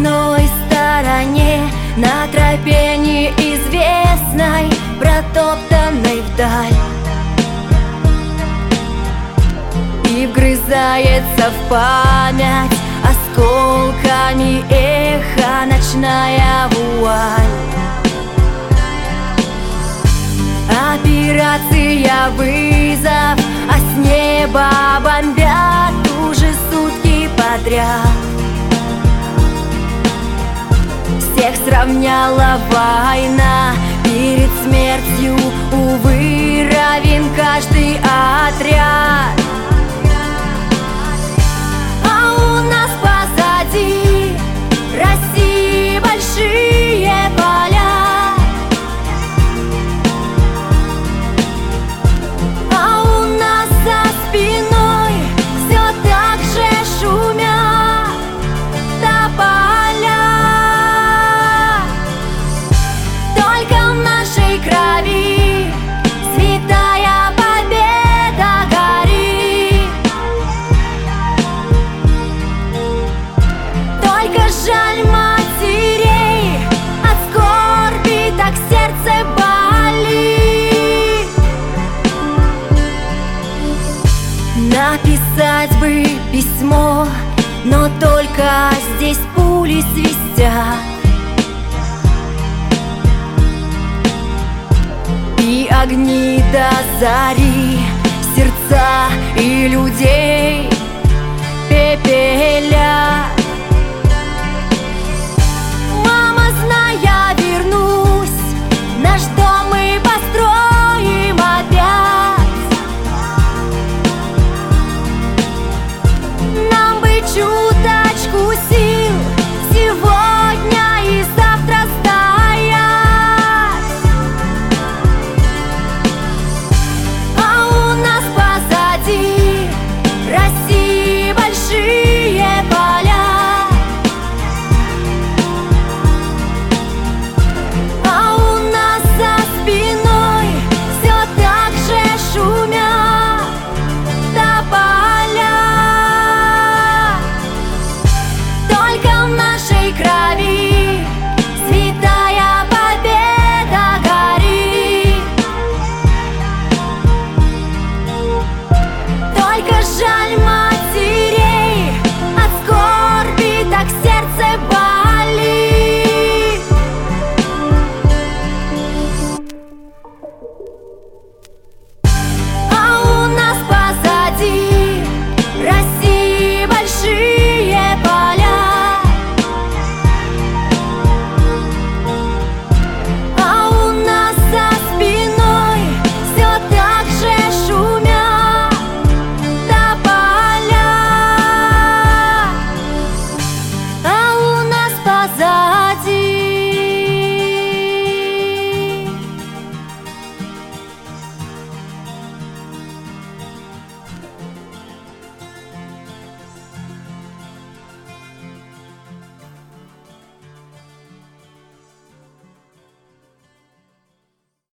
одной стороне, на тропе неизвестной, протоптанной вдаль. И вгрызается в память осколками эхо ночная вуаль. Операция «Вызов», а с неба бомбят уже сутки подряд. Всех сравняла война, перед смертью, увы, равен каждый отряд. А у нас позади России большие поля, а у нас за спиной все так же шумят тополя. Только в нашей крови святая победа горит. Только жаль матерей, от скорби так сердце болит. Написать бы письмо, но только здесь пули свистят, и огни до зари сердца и людей пепеля.